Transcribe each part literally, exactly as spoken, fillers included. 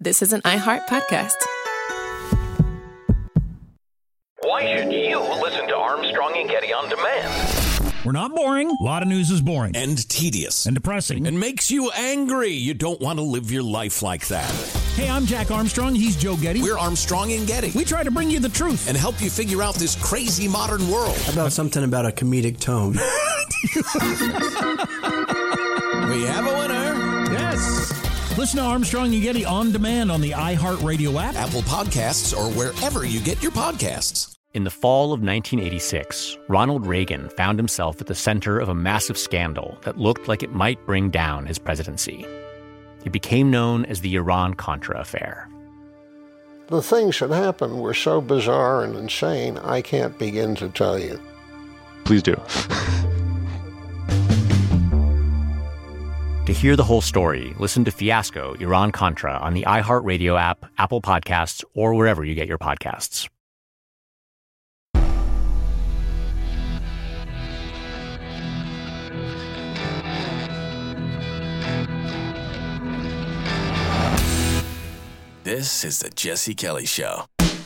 This is an iHeart podcast. Why should you listen to Armstrong and Getty on demand? We're not boring. A lot of news is boring. And tedious. And depressing. And makes you angry. You don't want to live your life like that. Hey, I'm Jack Armstrong. He's Joe Getty. We're Armstrong and Getty. We try to bring you the truth. And help you figure out this crazy modern world. How about something about a comedic tone? We have a winner. Yes. Listen to Armstrong and Getty on demand on the iHeartRadio app, Apple Podcasts, or wherever you get your podcasts. In the fall of nineteen eighty-six, Ronald Reagan found himself at the center of a massive scandal that looked like it might bring down his presidency. It became known as the Iran-Contra affair. The things that happened were so bizarre and insane, I can't begin to tell you. Please do. To hear the whole story, listen to Fiasco, Iran-Contra on the iHeartRadio app, Apple Podcasts, or wherever you get your podcasts. This is the Jesse Kelly Show.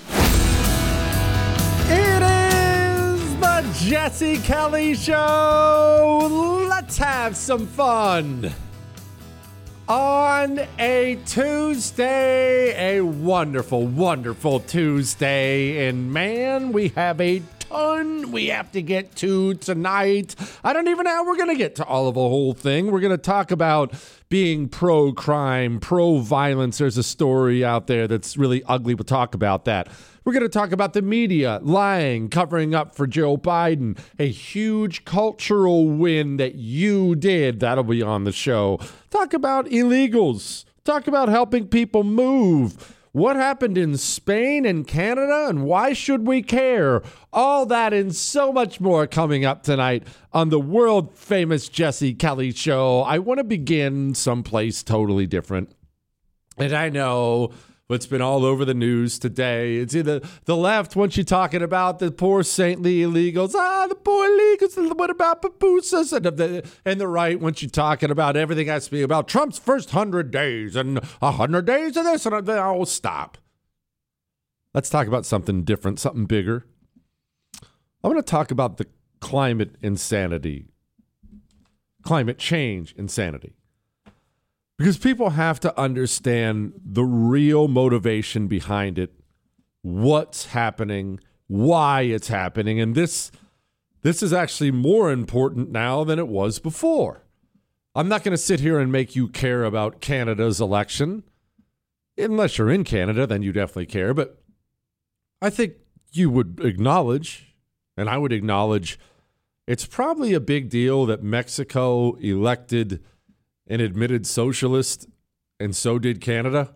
It is the Jesse Kelly Show. Let's have some fun. On a Tuesday, a wonderful, wonderful Tuesday. And man, we have a ton we have to get to tonight. I don't even know how we're going to get to all of the whole thing. We're going to talk about being pro-crime, pro-violence. There's a story out there that's really ugly. We'll talk about that. We're going to talk about the media lying, covering up for Joe Biden. A huge cultural win that you did. That'll be on the show. Talk about illegals. Talk about helping people move. What happened in Spain and Canada, and why should we care? All that and so much more coming up tonight on the world-famous Jesse Kelly Show. I want to begin someplace totally different. And I know what's been all over the news today. It's either the left wants you talking about the poor saintly illegals. Ah, the poor illegals. What about pupusas? And the, and the right wants you talking about everything has to be about Trump's first hundred days and a hundred days of this. And oh, stop. Let's talk about something different, something bigger. I want to talk about the climate insanity, climate change insanity. Because people have to understand the real motivation behind it, what's happening, why it's happening. And this, this is actually more important now than it was before. I'm not going to sit here and make you care about Canada's election. Unless you're in Canada, then you definitely care. But I think you would acknowledge, and I would acknowledge, it's probably a big deal that Mexico elected an admitted socialist, and so did Canada.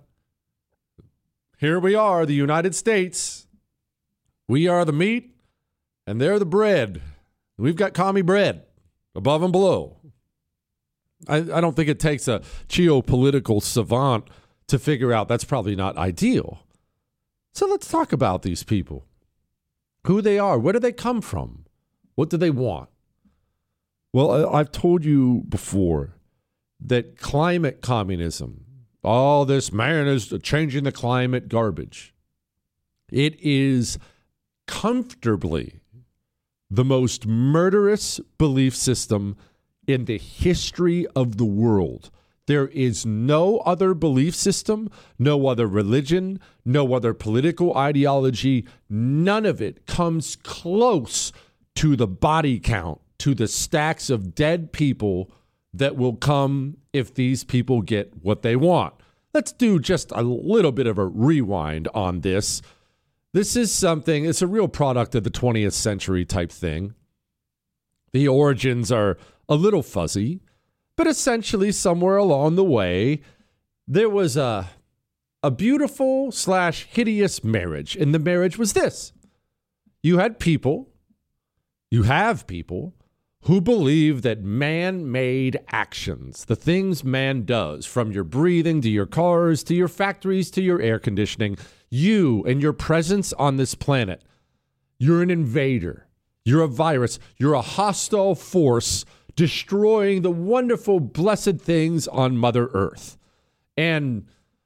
Here we are, the United States. We are the meat, and they're the bread. We've got commie bread above and below. I, I don't think it takes a geopolitical savant to figure out that's probably not ideal. So let's talk about these people. Who they are. Where do they come from? What do they want? Well, I, I've told you before that climate communism, all this man is changing the climate garbage. It is comfortably the most murderous belief system in the history of the world. There is no other belief system, no other religion, no other political ideology. None of it comes close to the body count, to the stacks of dead people that will come if these people get what they want. Let's do just a little bit of a rewind on this. This is something, it's a real product of the twentieth century type thing. The origins are a little fuzzy, but essentially somewhere along the way, there was a, a beautiful slash hideous marriage. And the marriage was this. You had people, you have people, who believe that man-made actions, the things man does, from your breathing to your cars to your factories to your air conditioning, you and your presence on this planet, you're an invader, you're a virus, you're a hostile force destroying the wonderful, blessed things on Mother Earth. And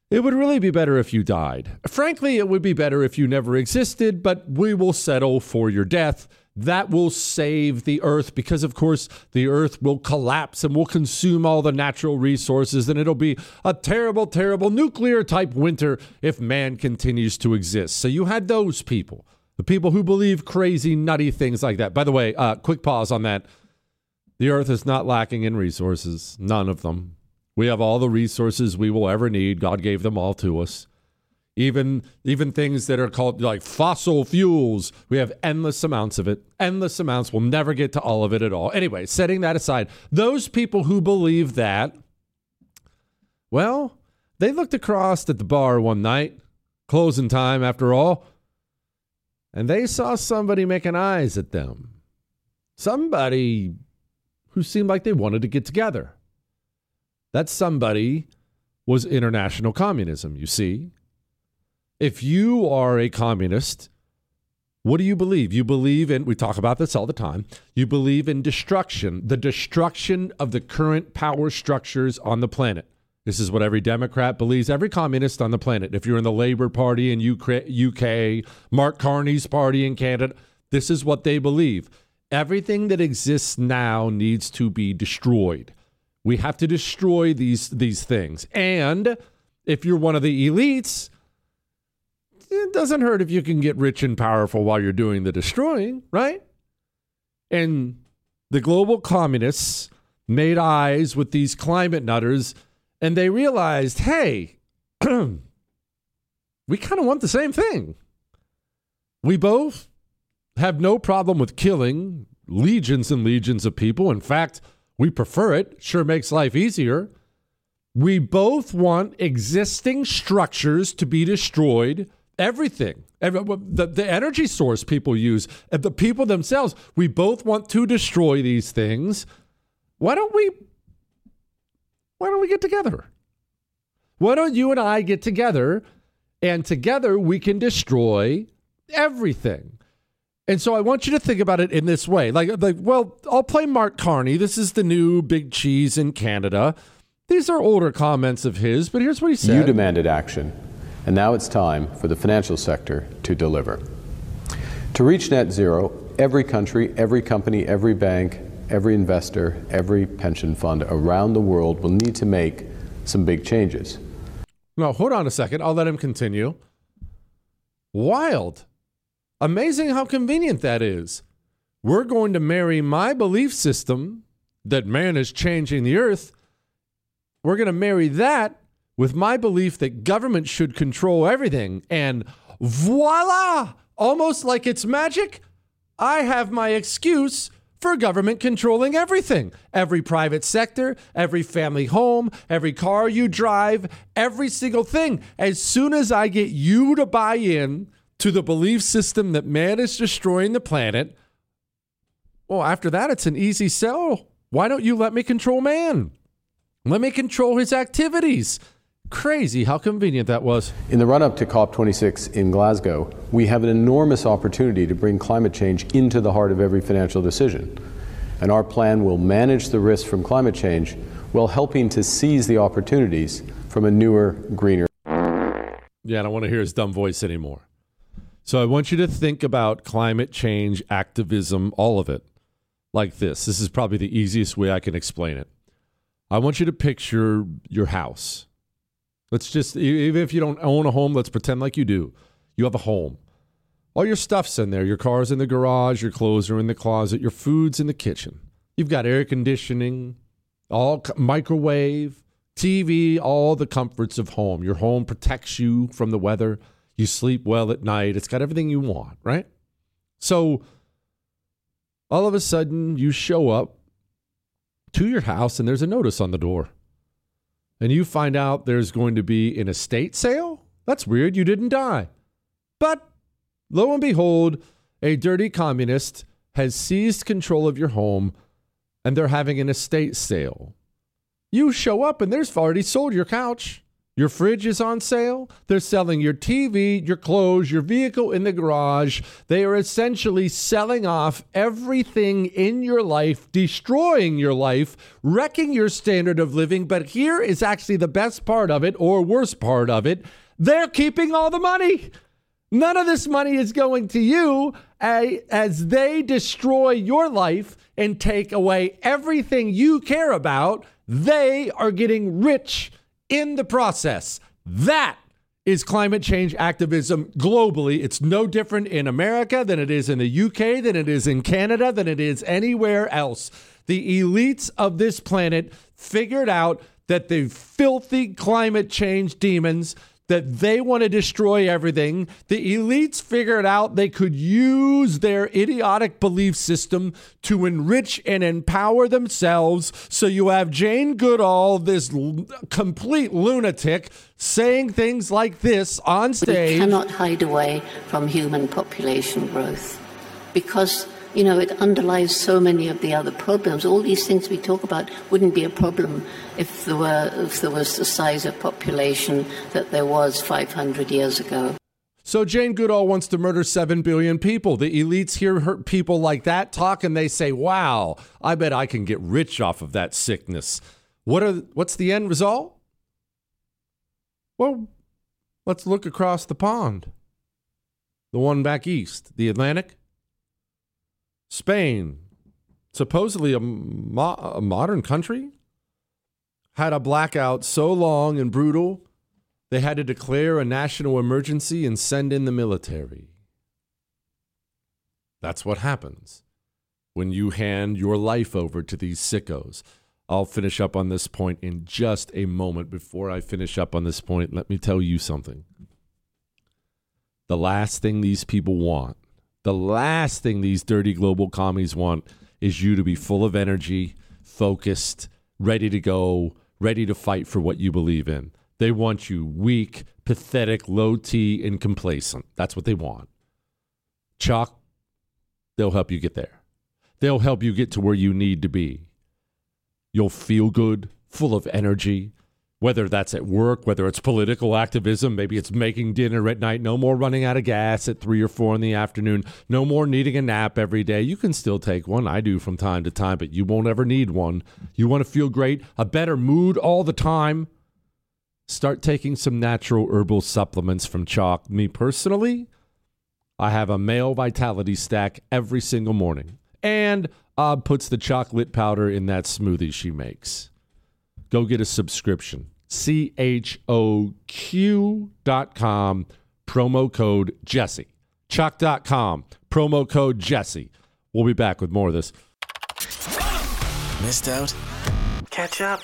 It would really be better if you died. Frankly, it would be better if you never existed, but we will settle for your death. That will save the earth because, of course, the earth will collapse and will consume all the natural resources, and it'll be a terrible, terrible nuclear-type winter if man continues to exist. So you had those people, the people who believe crazy, nutty things like that. By the way, uh, quick pause on that. The earth is not lacking in resources, none of them. We have all the resources we will ever need. God gave them all to us. Even even things that are called like fossil fuels, we have endless amounts of it. Endless amounts. We'll never get to all of it at all. Anyway, setting that aside, those people who believe that, well, they looked across at the bar one night, closing time after all, and they saw somebody making eyes at them. Somebody who seemed like they wanted to get together. That somebody was international communism, you see. If you are a communist, what do you believe? You believe in, we talk about this all the time, you believe in destruction, the destruction of the current power structures on the planet. This is what every Democrat believes, every communist on the planet. If you're in the Labour Party in U K, Mark Carney's party in Canada, this is what they believe. Everything that exists now needs to be destroyed. We have to destroy these, these things. And if you're one of the elites, it doesn't hurt if you can get rich and powerful while you're doing the destroying, right? And the global communists made eyes with these climate nutters, and they realized, hey, we kind of want the same thing. We both have no problem with killing legions and legions of people. In fact, we prefer it. Sure makes life easier. We both want existing structures to be destroyed. Everything, every, the, the energy source people use, the people themselves, we both want to destroy these things. Why don't we, why don't we get together? Why don't you and I get together, and together we can destroy everything? And so I want you to think about it in this way. Like, like, well, I'll play Mark Carney. This is the new big cheese in Canada. These are older comments of his, but here's what he said. You demanded action. And now it's time for the financial sector to deliver. To reach net zero, every country, every company, every bank, every investor, every pension fund around the world will need to make some big changes. No, hold on a second. I'll let him continue. Wild. Amazing how convenient that is. We're going to marry my belief system that man is changing the earth. We're going to marry that with my belief that government should control everything. And voila! Almost like it's magic, I have my excuse for government controlling everything. Every private sector, every family home, every car you drive, every single thing. As soon as I get you to buy in to the belief system that man is destroying the planet, well, after that, it's an easy sell. Why don't you let me control man? Let me control his activities. Crazy how convenient that was. In the run-up to COP twenty-six in Glasgow, we have an enormous opportunity to bring climate change into the heart of every financial decision. And our plan will manage the risks from climate change while helping to seize the opportunities from a newer, greener. Yeah, I don't want to hear his dumb voice anymore. So I want you to think about climate change, activism, all of it, like this. This is probably the easiest way I can explain it. I want you to picture your house. Let's just, even if you don't own a home, let's pretend like you do. You have a home. All your stuff's in there. Your car's in the garage. Your clothes are in the closet. Your food's in the kitchen. You've got air conditioning, all microwave, T V, all the comforts of home. Your home protects you from the weather. You sleep well at night. It's got everything you want, right? So all of a sudden you show up to your house and there's a notice on the door. And you find out there's going to be an estate sale? That's weird. You didn't die. But lo and behold, a dirty communist has seized control of your home and they're having an estate sale. You show up and there's already sold your couch. Your fridge is on sale. They're selling your T V, your clothes, your vehicle in the garage. They are essentially selling off everything in your life, destroying your life, wrecking your standard of living. But here is actually the best part of it, or worst part of it. They're keeping all the money. None of this money is going to you as they destroy your life and take away everything you care about. They are getting rich in the process. That is climate change activism globally. It's no different in America than it is in the U K, than it is in Canada, than it is anywhere else. The elites of this planet figured out that the filthy climate change demons, that they want to destroy everything. The elites figured out they could use their idiotic belief system to enrich and empower themselves. So you have Jane Goodall, this l- complete lunatic, saying things like this on stage. We cannot hide away from human population growth because, you know, it underlies so many of the other problems. All these things we talk about wouldn't be a problem if there were if there was the size of population that there was five hundred years ago. So Jane Goodall wants to murder seven billion people. The elites hear her, people like that talk and they say, wow, I bet I can get rich off of that sickness. What are what's the end result? Well, let's look across the pond. The one back east, the Atlantic. Spain, supposedly a, mo- a modern country, had a blackout so long and brutal, they had to declare a national emergency and send in the military. That's what happens when you hand your life over to these sickos. I'll finish up on this point in just a moment. Before I finish up on this point, let me tell you something. The last thing these people want, the last thing these dirty global commies want is you to be full of energy, focused, ready to go, ready to fight for what you believe in. They want you weak, pathetic, low T, and complacent. That's what they want. Chalk, they'll help you get there. They'll help you get to where you need to be. You'll feel good, full of energy, whether that's at work, whether it's political activism, maybe it's making dinner at night, no more running out of gas at three or four in the afternoon, no more needing a nap every day. You can still take one. I do from time to time, but you won't ever need one. You want to feel great, a better mood all the time. Start taking some natural herbal supplements from Chalk. Me personally, I have a male vitality stack every single morning. And uh, puts the chocolate powder in that smoothie she makes. Go get a subscription. C H O Q dot com, promo code Jesse. Chalk dot com, promo code Jesse. We'll be back with more of this. Missed out? Catch up.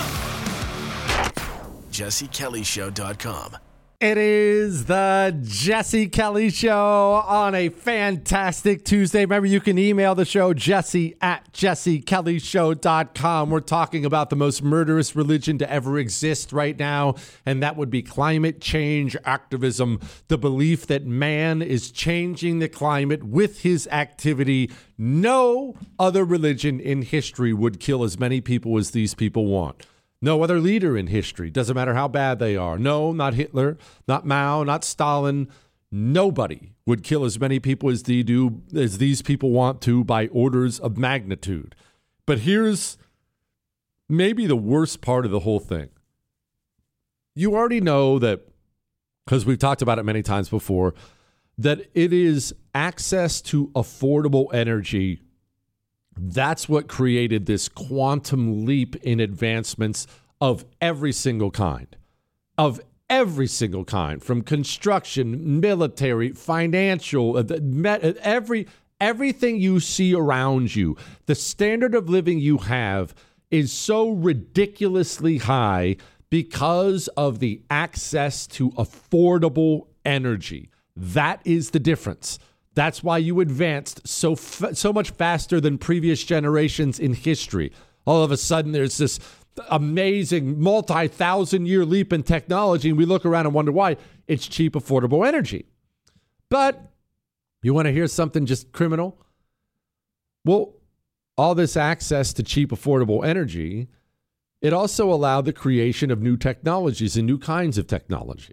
Jesse Kelly Show dot com. It is the Jesse Kelly Show on a fantastic Tuesday. Remember, you can email the show, Jesse at Jesse Kelly Show dot com. We're talking about the most murderous religion to ever exist right now, and that would be climate change activism, the belief that man is changing the climate with his activity. No other religion in history would kill as many people as these people want. No other leader in history, doesn't matter how bad they are. No, not Hitler, not Mao, not Stalin. Nobody would kill as many people as they do, as these people want to, by orders of magnitude. But here's maybe the worst part of the whole thing. You already know that, because we've talked about it many times before, that it is access to affordable energy. That's what created this quantum leap in advancements of every single kind, of every single kind, from construction, military, financial, every everything you see around you. The standard of living you have is so ridiculously high because of the access to affordable energy. That is the difference. That's why you advanced so f- so much faster than previous generations in history. All of a sudden, there's this amazing multi-thousand year leap in technology, and we look around and wonder why. It's cheap, affordable energy. But you want to hear something just criminal? Well, all this access to cheap, affordable energy It also allowed the creation of new technologies and new kinds of technology.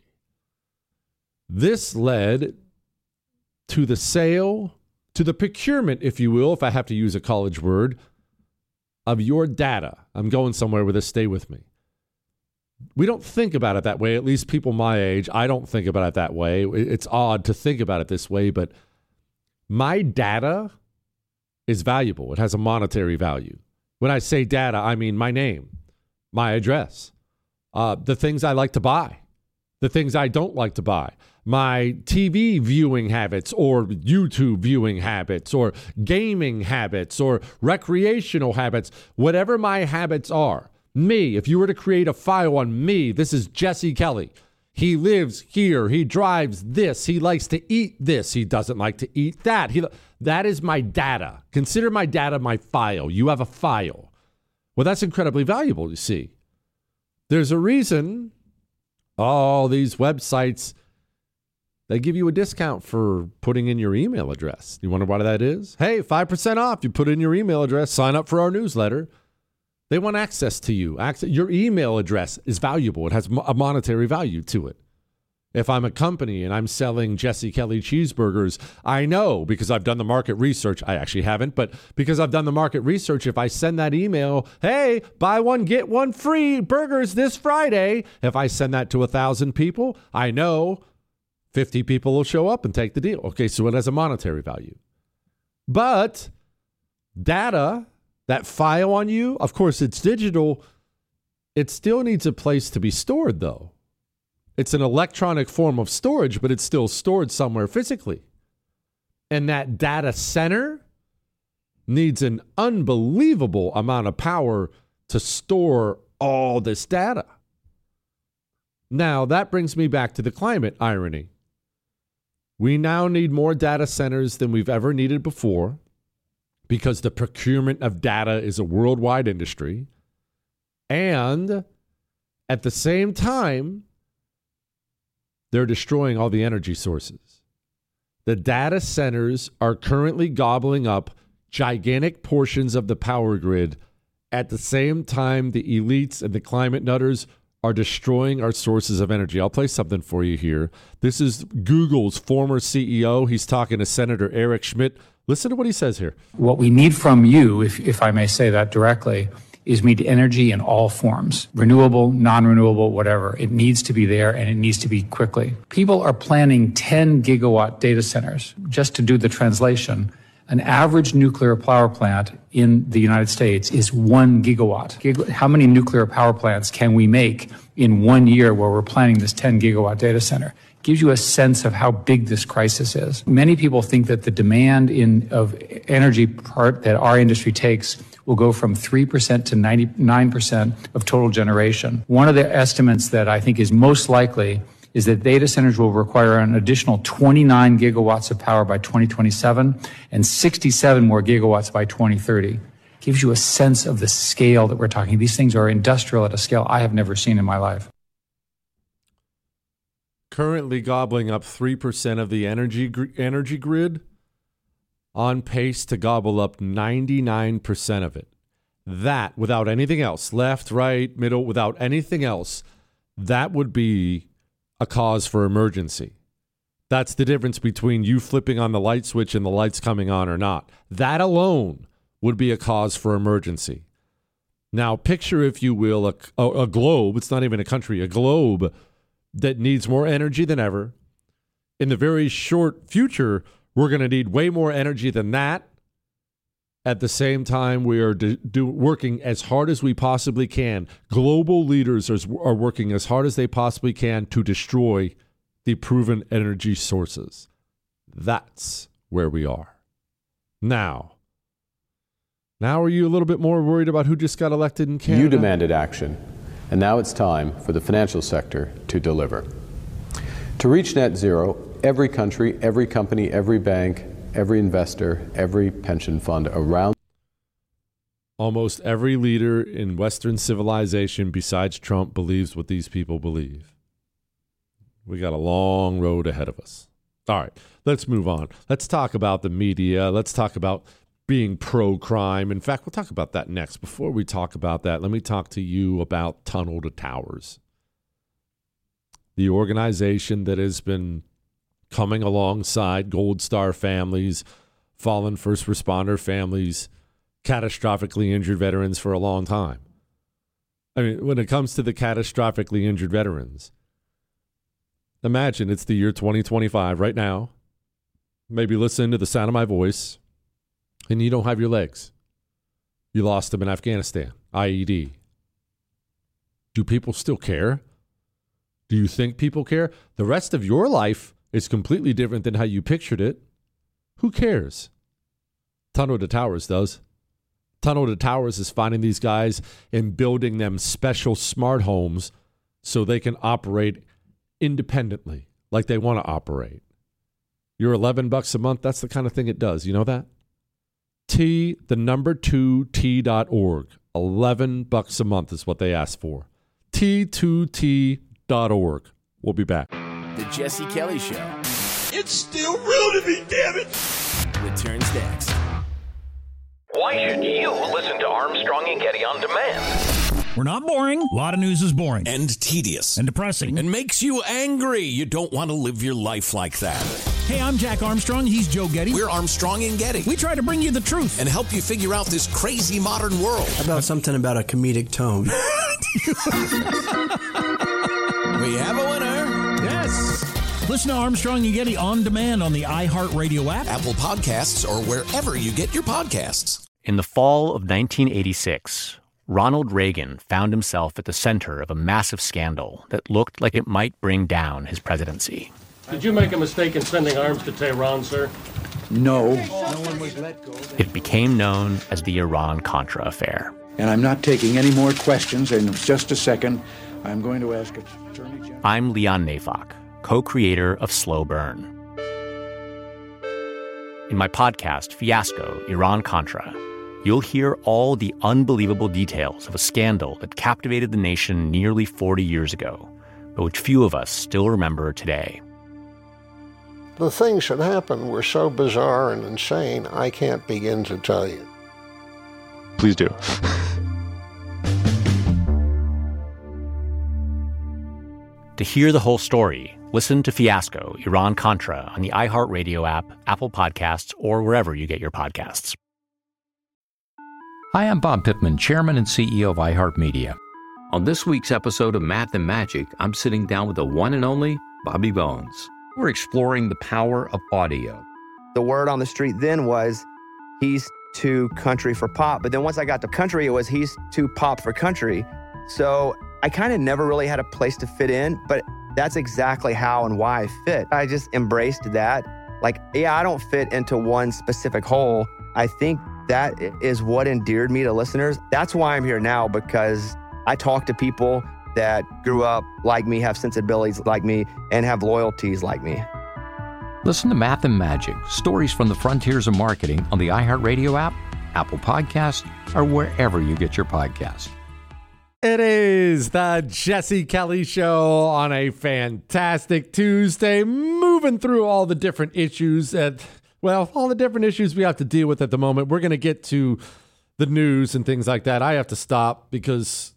This led to the sale, to the procurement, if you will, if I have to use a college word, of your data. I'm going somewhere with this. Stay with me. We don't think about it that way, at least people my age. I don't think about it that way. It's odd to think about it this way, but my data is valuable. It has a monetary value. When I say data, I mean my name, my address, uh, the things I like to buy, the things I don't like to buy, my T V viewing habits or YouTube viewing habits or gaming habits or recreational habits, whatever my habits are. Me, if you were to create a file on me, this is Jesse Kelly. He lives here. He drives this. He likes to eat this. He doesn't like to eat that. He, that is my data. Consider my data my file. You have a file. Well, that's incredibly valuable, you see. There's a reason all these websites, they give you a discount for putting in your email address. You wonder why that is? Hey, five percent off. You put in your email address, sign up for our newsletter. They want access to you. Access, your email address is valuable. It has a monetary value to it. If I'm a company and I'm selling Jesse Kelly cheeseburgers, I know because I've done the market research. I actually haven't, but because I've done the market research, if I send that email, hey, buy one, get one free burgers this Friday. If I send that to a thousand people, I know fifty people will show up and take the deal. Okay, so it has a monetary value. But data, that file on you, of course, it's digital. It still needs a place to be stored, though. It's an electronic form of storage, but it's still stored somewhere physically. And that data center needs an unbelievable amount of power to store all this data. Now, that brings me back to the climate irony. We now need more data centers than we've ever needed before, because the procurement of data is a worldwide industry. And at the same time, they're destroying all the energy sources. The data centers are currently gobbling up gigantic portions of the power grid. At the same time, the elites and the climate nutters are destroying our sources of energy. I'll play something for you here. This is Google's former C E O. He's talking to Senator Eric Schmidt. Listen to what he says here. What we need from you, if, if I may say that directly, is we need energy in all forms, renewable, non-renewable, whatever. It needs to be there, and it needs to be quickly. People are planning ten gigawatt data centers. Just to do the translation, an average nuclear power plant in the United States is one gigawatt. Gig- How many nuclear power plants can we make in one year where we're planning this ten gigawatt data center? Gives you a sense of how big this crisis is. Many people think that the demand in of energy part that our industry takes will go from three percent to ninety-nine percent of total generation. One of the estimates that I think is most likely is that data centers will require an additional twenty-nine gigawatts of power by twenty twenty-seven and sixty-seven more gigawatts by twenty thirty. Gives you a sense of the scale that we're talking. These things are industrial at a scale I have never seen in my life. Currently gobbling up three percent of the energy gr- energy grid, on pace to gobble up ninety-nine percent of it. That, without anything else, left, right, middle, without anything else, that would be a cause for emergency. That's the difference between you flipping on the light switch and the lights coming on or not. That alone would be a cause for emergency. Now, picture, if you will, a, a, a globe. It's not even a country, a globe that needs more energy than ever. In the very short future, we're going to need way more energy than that. At the same time, we are do, do, working as hard as we possibly can. Global leaders are, are working as hard as they possibly can to destroy the proven energy sources. That's where we are. Now, now are you a little bit more worried about who just got elected in Canada? You demanded action, and now it's time for the financial sector to deliver. To reach net zero, every country, every company, every bank, every investor, every pension fund around. Almost every leader in Western civilization besides Trump believes what these people believe. We got a long road ahead of us. All right, let's move on. Let's talk about the media. Let's talk about being pro-crime. In fact, we'll talk about that next. Before we talk about that, let me talk to you about Tunnel to Towers, the organization that has been coming alongside Gold Star families, fallen first responder families, catastrophically injured veterans for a long time. I mean, when it comes to the catastrophically injured veterans, imagine it's the year twenty twenty-five right now. Maybe listen to the sound of my voice, and you don't have your legs. You lost them in Afghanistan, I E D. Do people still care? Do you think people care? The rest of your life is completely different than how you pictured it. Who cares? Tunnel to Towers does. Tunnel to Towers is finding these guys and building them special smart homes so they can operate independently like they want to operate. Your eleven bucks a month, that's the kind of thing it does. You know that? T, the number two, T dot org. eleven bucks a month is what they ask for. T two T dot org. We'll be back. The Jesse Kelly Show It's still real to me, damn it! returns next. Why should you listen to Armstrong and Getty on demand? We're not boring. A lot of news is boring. And tedious. And depressing. And makes you angry. You don't want to live your life like that. Hey, I'm Jack Armstrong. He's Joe Getty. We're Armstrong and Getty. We try to bring you the truth. And help you figure out this crazy modern world. How about something about a comedic tone? We have a winner. Yes. Listen to Armstrong and Getty on demand on the iHeartRadio app, Apple Podcasts, or wherever you get your podcasts. In the fall of nineteen eighty-six, Ronald Reagan found himself at the center of a massive scandal that looked like it might bring down his presidency. Did you make a mistake in sending arms to Tehran, sir? No. No one was let go. It became known as the Iran-Contra affair. And I'm not taking any more questions. In just a second, I'm going to ask Attorney General. I'm Leon Neyfakh, co-creator of Slow Burn. In my podcast, Fiasco, Iran-Contra, you'll hear all the unbelievable details of a scandal that captivated the nation nearly forty years ago, but which few of us still remember today. The things that happened were so bizarre and insane, I can't begin to tell you. Please do. To hear the whole story, listen to Fiasco, Iran-Contra on the iHeartRadio app, Apple Podcasts, or wherever you get your podcasts. Hi, I'm Bob Pittman, Chairman and C E O of iHeartMedia. On this week's episode of Math and Magic, I'm sitting down with the one and only Bobby Bones. We're exploring the power of audio. The word on the street then was, he's too country for pop. But then once I got to country, it was, he's too pop for country. So I kind of never really had a place to fit in, but that's exactly how and why I fit. I just embraced that. Like, yeah, I don't fit into one specific hole. I think that is what endeared me to listeners. That's why I'm here now, because I talk to people that grew up like me, have sensibilities like me, and have loyalties like me. Listen to Math and Magic, stories from the frontiers of marketing on the iHeartRadio app, Apple Podcasts, or wherever you get your podcasts. It is the Jesse Kelly Show on a fantastic Tuesday, moving through all the different issues that, well, all the different issues we have to deal with at the moment. We're going to get to the news and things like that. I have to stop because,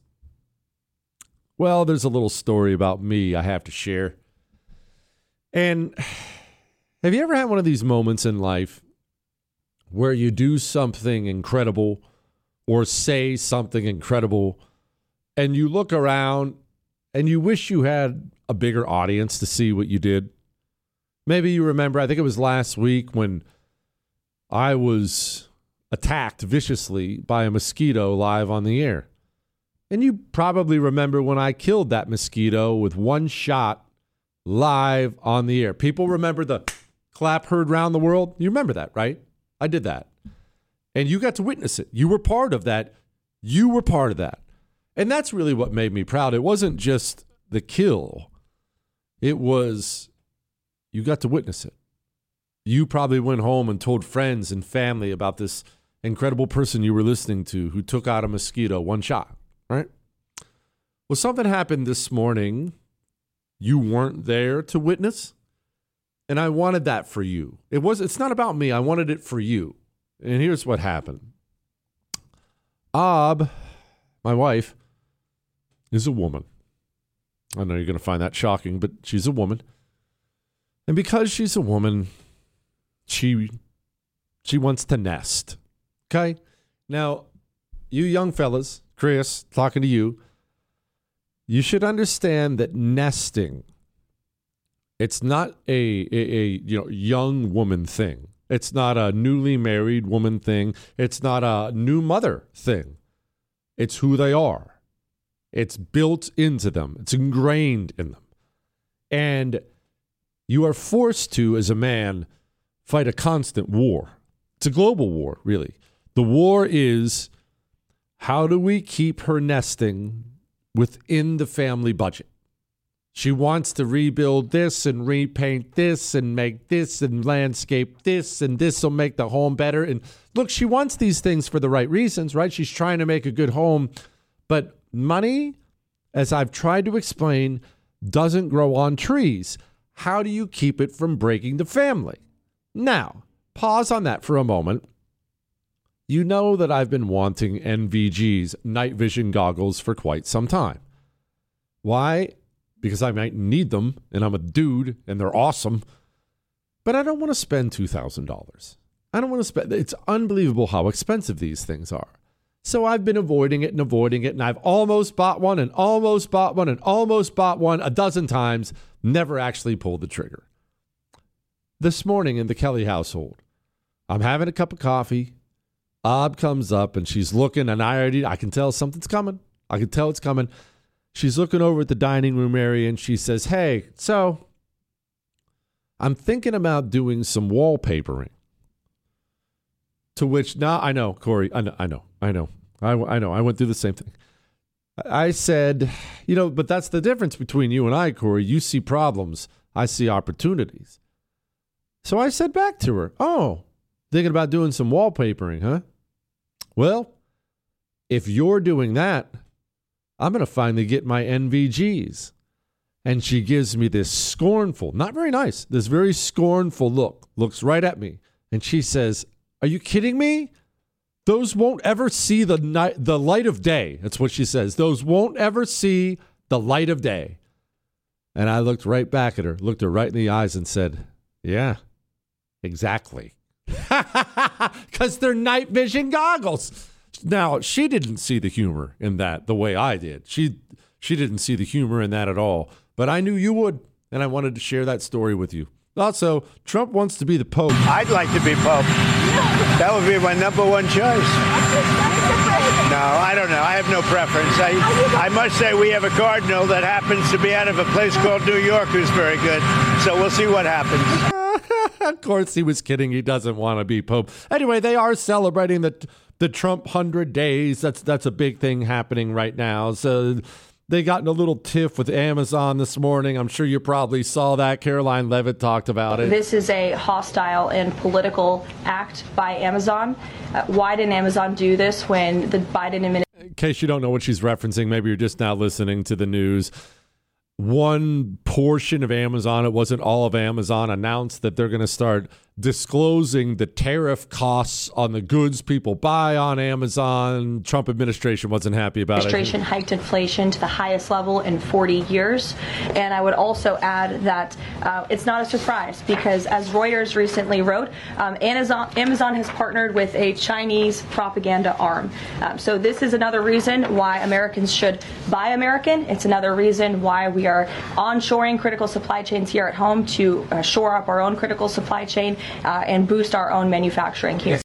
well, there's a little story about me I have to share. And have you ever had one of these moments in life where you do something incredible or say something incredible and you look around and you wish you had a bigger audience to see what you did? Maybe you remember, I think it was last week when I was attacked viciously by a mosquito live on the air. And you probably remember when I killed that mosquito with one shot live on the air. People remember the clap heard round the world. You remember that, right? I did that. And you got to witness it. You were part of that. You were part of that. And that's really what made me proud. It wasn't just the kill. It was, you got to witness it. You probably went home and told friends and family about this incredible person you were listening to who took out a mosquito, one shot, right? Well, something happened this morning you weren't there to witness, and I wanted that for you. It was, it's not about me. I wanted it for you. And here's what happened. Ob, my wife, is a woman. I know you're going to find that shocking, but she's a woman. And because she's a woman, she she wants to nest. Okay? Now, you young fellas, Chris, talking to you, you should understand that nesting, it's not a, a, a you know young woman thing. It's not a newly married woman thing. It's not a new mother thing. It's who they are. It's built into them. It's ingrained in them. And you are forced to, as a man, fight a constant war. It's a global war, really. The war is, how do we keep her nesting within the family budget? She wants to rebuild this and repaint this and make this and landscape this, and this will make the home better. And look, she wants these things for the right reasons, right? She's trying to make a good home. But money, as I've tried to explain, doesn't grow on trees. How do you keep it from breaking the family? Now, pause on that for a moment. You know that I've been wanting N V G's, night vision goggles, for quite some time. Why? Because I might need them, and I'm a dude, and they're awesome. But I don't want to spend two thousand dollars. I don't want to spend, it's unbelievable how expensive these things are. So I've been avoiding it and avoiding it, and I've almost bought one and almost bought one and almost bought one a dozen times, never actually pulled the trigger. This morning in the Kelly household, I'm having a cup of coffee. Ob comes up, and she's looking, and I already, I can tell something's coming. I can tell it's coming. She's looking over at the dining room area, and she says, hey, so I'm thinking about doing some wallpapering. To which, now I know, Corey, I know, I know, I know, I, I know, I went through the same thing. I said, you know, but that's the difference between you and I, Corey. You see problems, I see opportunities. So I said back to her, oh, thinking about doing some wallpapering, huh? Well, if you're doing that, I'm going to finally get my N V Gs. And she gives me this scornful, not very nice, this very scornful look, looks right at me. And she says, are you kidding me? Those won't ever see the night, the light of day. That's what she says. Those won't ever see the light of day. And I looked right back at her, looked her right in the eyes and said, yeah, exactly. Because they're night vision goggles. Now, she didn't see the humor in that the way I did. She she didn't see the humor in that at all. But I knew you would, and I wanted to share that story with you. Also, Trump wants to be the Pope. I'd like to be Pope. That would be my number one choice. No, I don't know. I have no preference. I, I must say we have a cardinal that happens to be out of a place called New York who's very good. So we'll see what happens. Of course, he was kidding. He doesn't want to be Pope. Anyway, they are celebrating the the Trump one hundred days. That's that's a big thing happening right now. So they got in a little tiff with Amazon this morning. I'm sure you probably saw that. Caroline Levitt talked about it. This is a hostile and political act by Amazon. Uh, why didn't Amazon do this when the Biden administration... In case you don't know what she's referencing, maybe you're just now listening to the news. One portion of Amazon, it wasn't all of Amazon, announced that they're going to start disclosing the tariff costs on the goods people buy on Amazon. Trump administration wasn't happy about administration it. Administration hiked inflation to the highest level in forty years. And I would also add that uh, it's not a surprise because, as Reuters recently wrote, um, Amazon, Amazon has partnered with a Chinese propaganda arm. Um, so this is another reason why Americans should buy American. It's another reason why we are onshoring critical supply chains here at home to uh, shore up our own critical supply chain uh, and boost our own manufacturing here.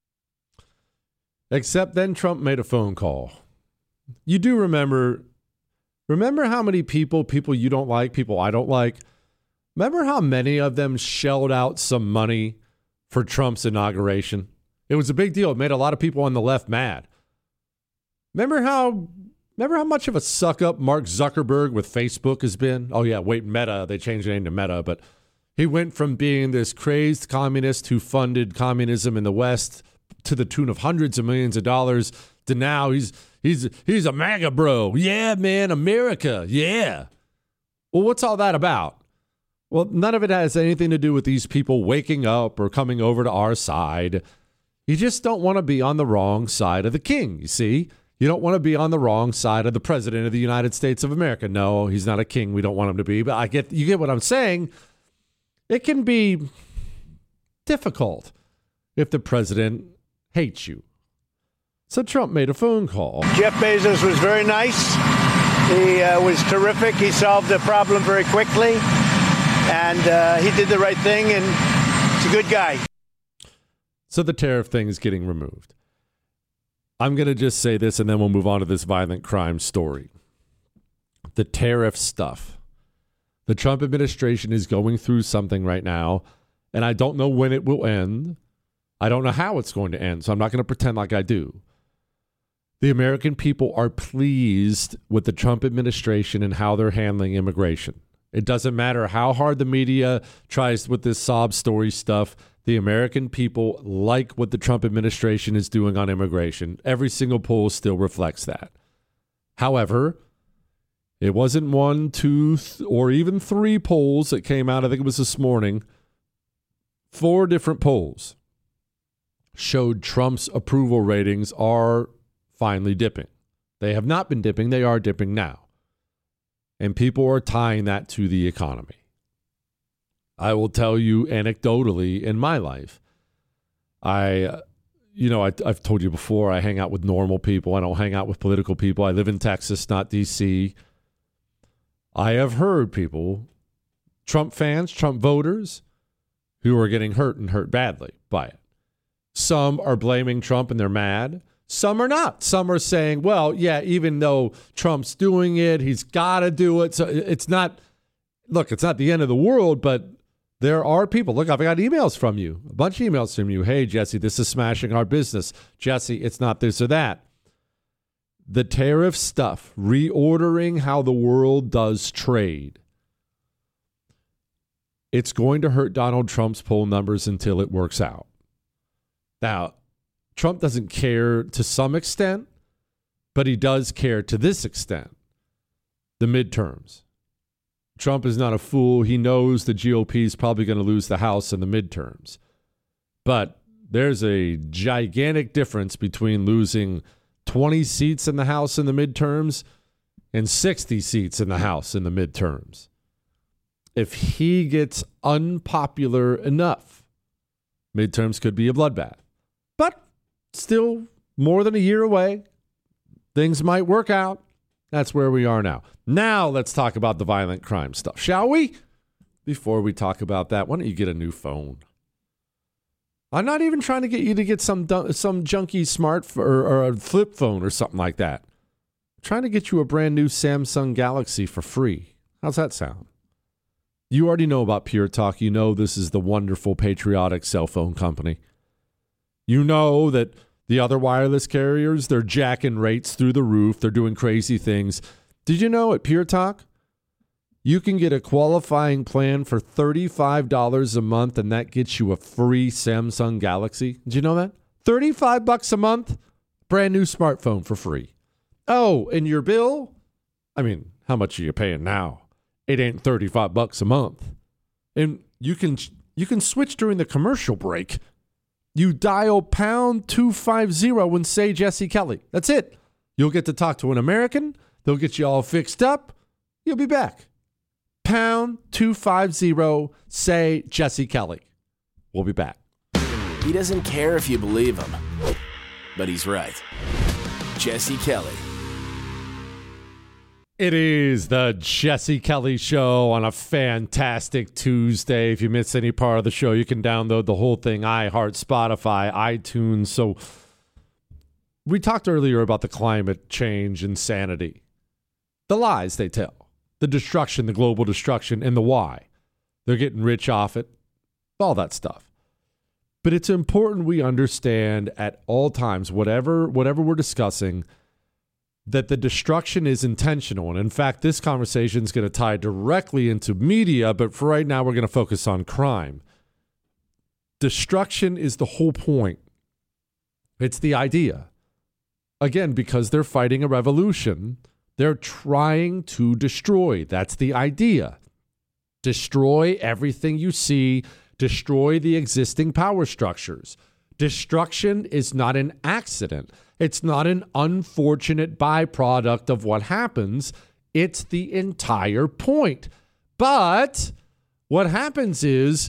Except then Trump made a phone call. You do remember, remember how many people, people you don't like, people I don't like, remember how many of them shelled out some money for Trump's inauguration? It was a big deal. It made a lot of people on the left mad. Remember how Remember how much of a suck-up Mark Zuckerberg with Facebook has been? Oh, yeah, wait, Meta. They changed the name to Meta. But he went from being this crazed communist who funded communism in the West to the tune of hundreds of millions of dollars to now he's he's he's a MAGA bro. Yeah, man, America. Yeah. Well, what's all that about? Well, none of it has anything to do with these people waking up or coming over to our side. You just don't want to be on the wrong side of the king, you see? You don't want to be on the wrong side of the president of the United States of America. No, he's not a king. We don't want him to be. But I get you get what I'm saying. It can be difficult if the president hates you. So Trump made a phone call. Jeff Bezos was very nice. He uh, was terrific. He solved the problem very quickly. And uh, he did the right thing, and he's a good guy. So the tariff thing is getting removed. I'm going to just say this, and then we'll move on to this violent crime story. The tariff stuff. The Trump administration is going through something right now, and I don't know when it will end. I don't know how it's going to end, so I'm not going to pretend like I do. The American people are pleased with the Trump administration and how they're handling immigration. It doesn't matter how hard the media tries with this sob story stuff. The American people like what the Trump administration is doing on immigration. Every single poll still reflects that. However, it wasn't one, two, th- or even three polls that came out. I think it was this morning. Four different polls showed Trump's approval ratings are finally dipping. They have not been dipping. They are dipping now. And people are tying that to the economy. I will tell you anecdotally in my life, I, you know, I, I've told you before, I hang out with normal people. I don't hang out with political people. I live in Texas, not D C. I have heard people, Trump fans, Trump voters, who are getting hurt and hurt badly by it. Some are blaming Trump and they're mad. Some are not. Some are saying, well, yeah, even though Trump's doing it, he's got to do it. So it's not, look, it's not the end of the world, but there are people. Look, I've got emails from you, a bunch of emails from you. Hey, Jesse, this is smashing our business. Jesse, it's not this or that. The tariff stuff, reordering how the world does trade. It's going to hurt Donald Trump's poll numbers until it works out. Now, Trump doesn't care to some extent, but he does care to this extent. The midterms. Trump is not a fool. He knows the G O P is probably going to lose the House in the midterms. But there's a gigantic difference between losing twenty seats in the House in the midterms and sixty seats in the House in the midterms. If he gets unpopular enough, midterms could be a bloodbath. But still more than a year away. Things might work out. That's where we are now. Now let's talk about the violent crime stuff, shall we? Before we talk about that, why don't you get a new phone? I'm not even trying to get you to get some some junky smart f- or, or a flip phone or something like that. I'm trying to get you a brand new Samsung Galaxy for free. How's that sound? You already know about Pure Talk. You know this is the wonderful, patriotic cell phone company. You know that the other wireless carriers, they're jacking rates through the roof. They're doing crazy things. Did you know at Pure Talk, you can get a qualifying plan for thirty-five dollars a month, and that gets you a free Samsung Galaxy? Did you know that? thirty-five bucks a month, brand new smartphone for free. Oh, and your bill? I mean, how much are you paying now? It ain't thirty-five bucks a month. And you can you can switch during the commercial break. You dial pound two fifty and say Jesse Kelly. That's it. You'll get to talk to an American. They'll get you all fixed up. You'll be back. Pound two fifty, say Jesse Kelly. We'll be back. He doesn't care if you believe him, but he's right. Jesse Kelly. It is the Jesse Kelly Show on a fantastic Tuesday. If you miss any part of the show, you can download the whole thing, iHeart, Spotify, iTunes. So we talked earlier about the climate change insanity, the lies they tell, the destruction, the global destruction, and the why. They're getting rich off it, all that stuff. But it's important we understand at all times, whatever whatever we're discussing, that the destruction is intentional. And in fact, this conversation is going to tie directly into media, but for right now, we're going to focus on crime. Destruction is the whole point. It's the idea. Again, because they're fighting a revolution, they're trying to destroy. That's the idea. Destroy everything you see, destroy the existing power structures, Destruction is not an accident. It's not an unfortunate byproduct of what happens. It's the entire point. But what happens is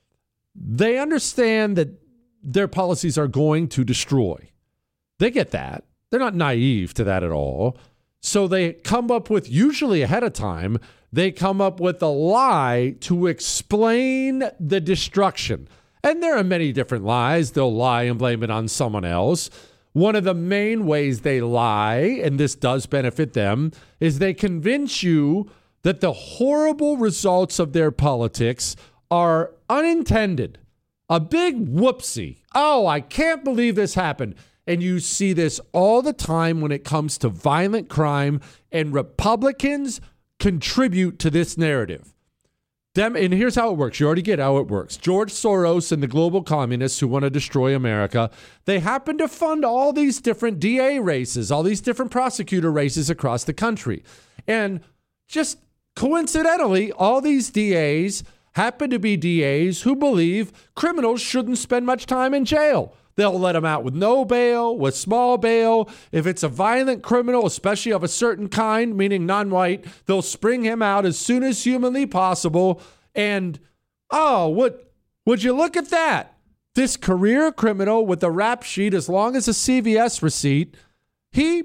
they understand that their policies are going to destroy. They get that. They're not naive to that at all. So they come up with, usually ahead of time, they come up with a lie to explain the destruction. And there are many different lies. They'll lie and blame it on someone else. One of the main ways they lie, and this does benefit them, is they convince you that the horrible results of their politics are unintended. A big whoopsie. Oh, I can't believe this happened. And you see this all the time when it comes to violent crime, and Republicans contribute to this narrative. Dem- and here's how it works. You already get how it works. George Soros and the global communists who want to destroy America, they happen to fund all these different D A races, all these different prosecutor races across the country. And just coincidentally, all these D As happen to be D As who believe criminals shouldn't spend much time in jail. They'll let them out with no bail, with small bail. If it's a violent criminal, especially of a certain kind, meaning non-white, they'll spring him out as soon as humanly possible. And, oh, what, would you look at that? This career criminal with a rap sheet as long as a C V S receipt, he,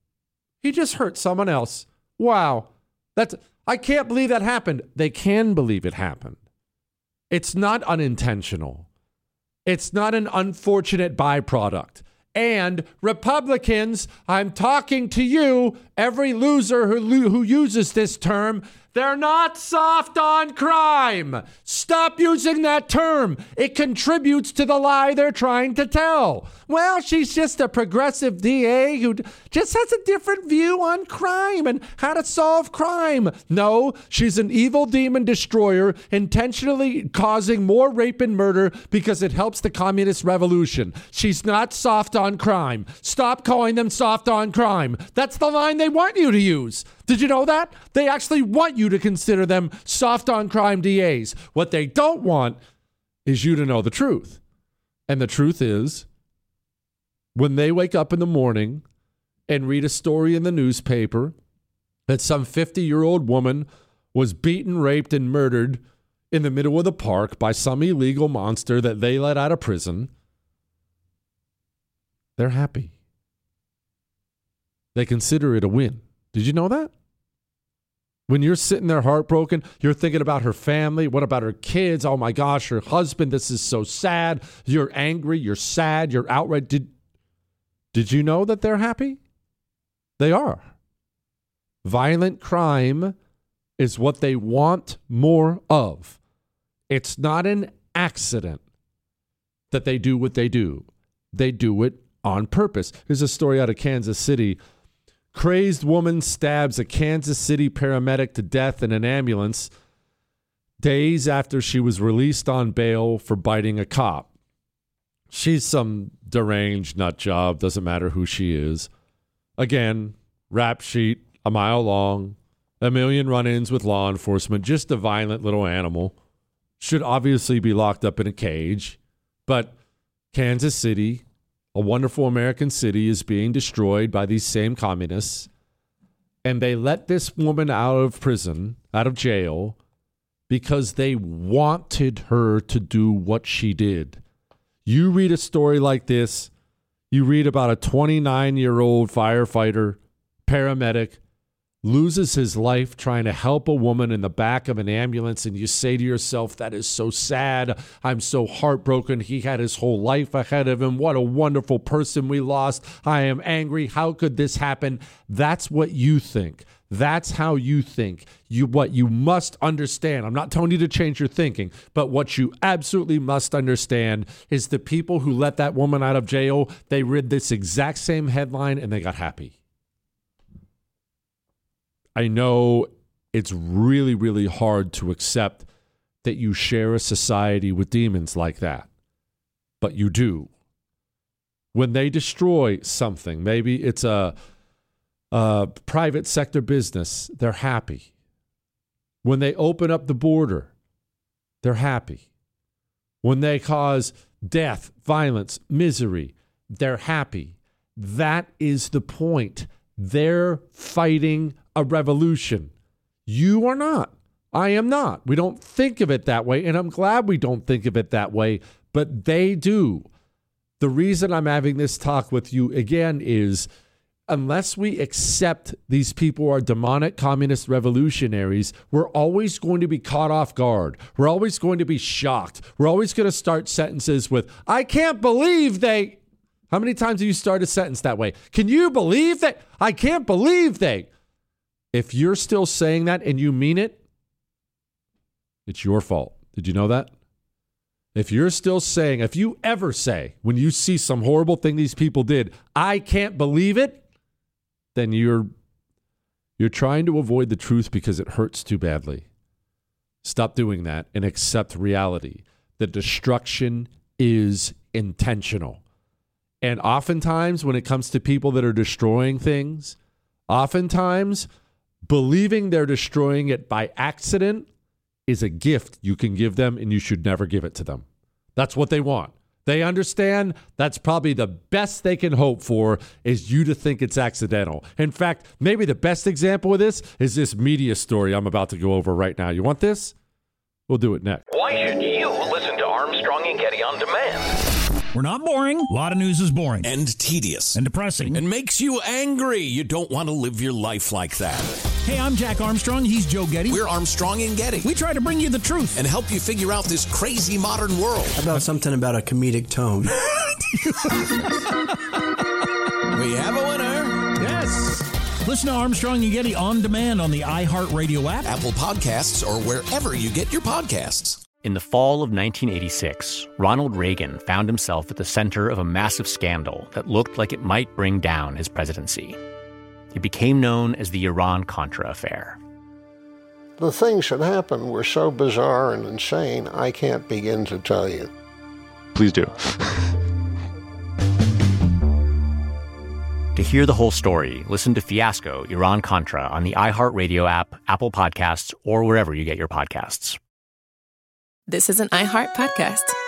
he just hurt someone else. Wow. That's, I can't believe that happened. They can believe it happened. It's not unintentional. It's not an unfortunate byproduct. And Republicans, I'm talking to you, every loser who, who uses this term, they're not soft on crime. Stop using that term. It contributes to the lie they're trying to tell. Well, she's just a progressive D A who just has a different view on crime and how to solve crime. No, she's an evil demon destroyer intentionally causing more rape and murder because it helps the communist revolution. She's not soft on crime. Stop calling them soft on crime. That's the line they want you to use. Did you know that? They actually want you to consider them soft on crime D As. What they don't want is you to know the truth. And the truth is, when they wake up in the morning and read a story in the newspaper that some fifty-year-old woman was beaten, raped, and murdered in the middle of the park by some illegal monster that they let out of prison, they're happy. They consider it a win. Did you know that? When you're sitting there heartbroken, you're thinking about her family. What about her kids? Oh my gosh, her husband. This is so sad. You're angry. You're sad. You're outright. Did, did you know that they're happy? They are. Violent crime is what they want more of. It's not an accident that they do what they do. They do it on purpose. Here's a story out of Kansas City. Crazed woman stabs a Kansas City paramedic to death in an ambulance days after she was released on bail for biting a cop. She's some deranged nut job, doesn't matter who she is. Again, rap sheet, a mile long, a million run-ins with law enforcement, just a violent little animal. Should obviously be locked up in a cage. But Kansas City, a wonderful American city, is being destroyed by these same communists. And they let this woman out of prison, out of jail, because they wanted her to do what she did. You read a story like this, you read about a twenty-nine-year-old firefighter, paramedic, loses his life trying to help a woman in the back of an ambulance, and you say to yourself, that is so sad. I'm so heartbroken. He had his whole life ahead of him. What a wonderful person we lost. I am angry. How could this happen? That's what you think. That's how you think. You, what you must understand, I'm not telling you to change your thinking, but what you absolutely must understand is the people who let that woman out of jail, they read this exact same headline and they got happy. I know it's really, really hard to accept that you share a society with demons like that, but you do. When they destroy something, maybe it's a, a private sector business, they're happy. When they open up the border, they're happy. when they cause death, violence, misery, they're happy. That is the point. They're fighting a revolution. You are not. I am not. We don't think of it that way, and I'm glad we don't think of it that way, but they do. The reason I'm having this talk with you again is unless we accept these people are demonic communist revolutionaries, we're always going to be caught off guard. We're always going to be shocked. We're always going to start sentences with, I can't believe they... How many times have you started a sentence that way? Can you believe that? I can't believe they... If you're still saying that and you mean it, it's your fault. Did you know that? If you're still saying, if you ever say, when you see some horrible thing these people did, I can't believe it, then you're you're trying to avoid the truth because it hurts too badly. Stop doing that and accept reality. The destruction is intentional. And oftentimes when it comes to people that are destroying things, oftentimes believing they're destroying it by accident is a gift you can give them, and you should never give it to them. That's what they want. They understand that's probably the best they can hope for is you to think it's accidental. In fact, maybe the best example of this is this media story I'm about to go over right now. You want this? We'll do it next. Why should you listen to Armstrong and Getty on demand? We're not boring. A lot of news is boring. And tedious. And depressing. And makes you angry. You don't want to live your life like that. Hey, I'm Jack Armstrong. He's Joe Getty. We're Armstrong and Getty. We try to bring you the truth. And help you figure out this crazy modern world. How about something about a comedic tone? We have a winner. Yes. Listen to Armstrong and Getty on demand on the iHeartRadio app, Apple Podcasts, or wherever you get your podcasts. In the fall of nineteen eighty-six, Ronald Reagan found himself at the center of a massive scandal that looked like it might bring down his presidency. It became known as the Iran-Contra affair. The things that happened were so bizarre and insane, I can't begin to tell you. Please do. To hear the whole story, listen to Fiasco, Iran-Contra on the iHeartRadio app, Apple Podcasts, or wherever you get your podcasts. This is an iHeart podcast.